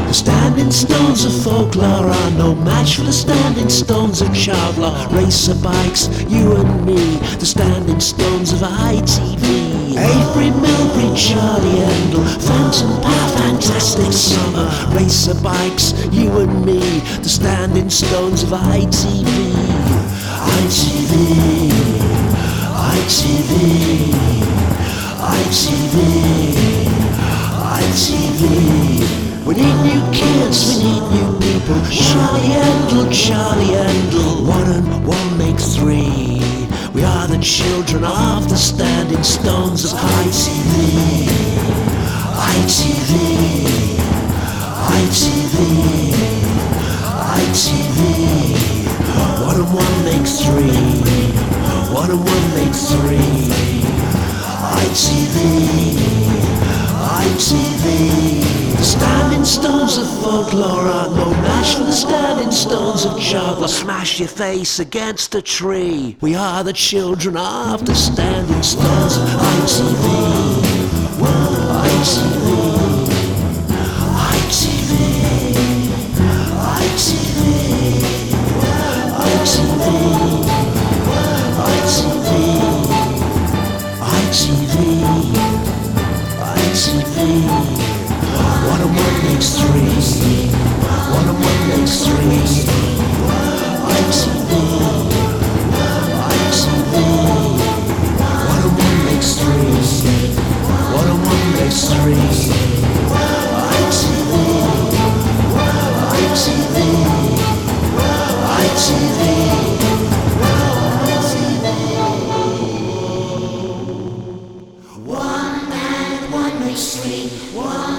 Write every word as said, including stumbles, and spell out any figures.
The standing stones of folklore are no match for the standing stones of child law. Racer bikes, you and me, the standing stones of I T V. Avery Milbury, Charlie Endell, Phantom Power, Fantastic Summer. Racer bikes, you and me, the standing stones of I T V. I T V, I T V, I T V, I T V. We need new kids, we need new people. Charlie Endell, Charlie Endell. One and one make three. We are the children of the standing stones of I T V. I T V, I T V, I T V. One and one make three. One and one make three. I T V, I T V. The standing stones of folklore are no match for the standing stones of child law. Smash your face against a tree. We are the children of the standing stones of I T V. I T V, I T V, I T V, I T V, I T V, I T V, I T V. One and one makes three. One and one makes three. I T V, I T V. One and one makes three. One and one makes three. I T V, I T V, I T V. One and one makes three. One